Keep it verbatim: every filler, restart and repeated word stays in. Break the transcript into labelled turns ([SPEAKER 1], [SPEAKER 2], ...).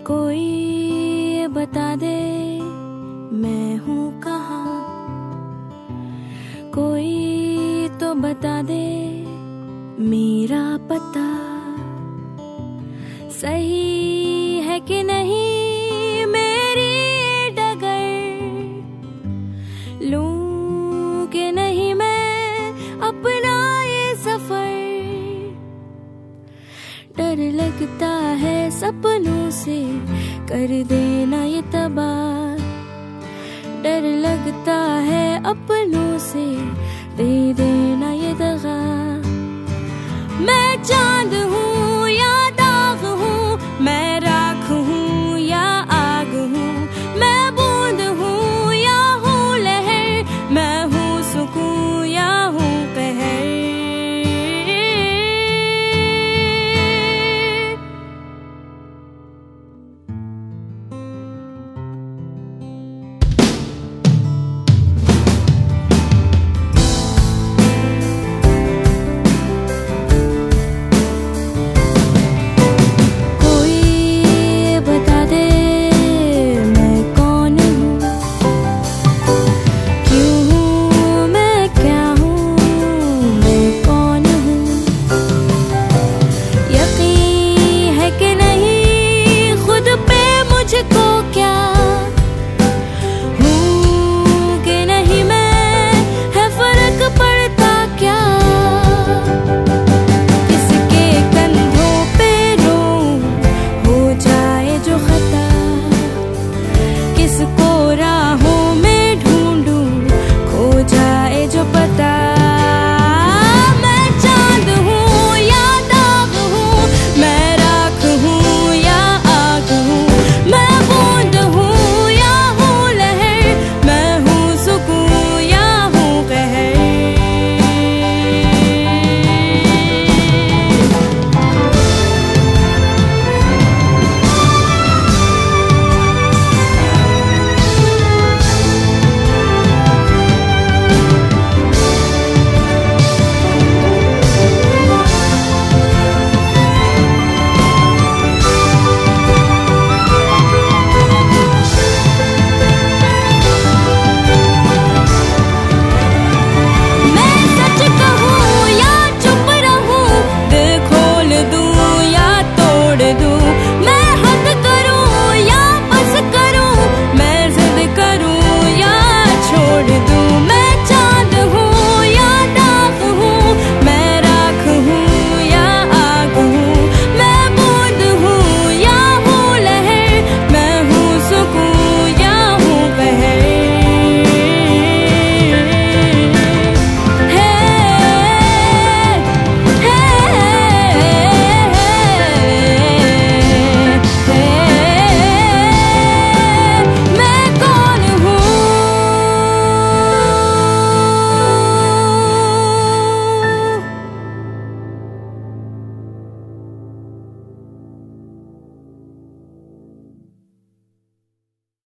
[SPEAKER 1] कोई ये बता दे मैं हूँ कहाँ, कोई तो बता दे मेरा पता सही है कि नहीं, मेरी डगर लूं कि नहीं मैं अपना ये सफर। डर लगता है सपनों से कर देना ये तबाह, डर लगता है अपनों से दे देना ये दगा। मैं चांद हूँ या दाग हूँ, मैं राख हूँ या आग हूँ, मैं बूंद हूँ या हूँ लहर, मैं हूँ सुकून या हूँ कहर। किसको राह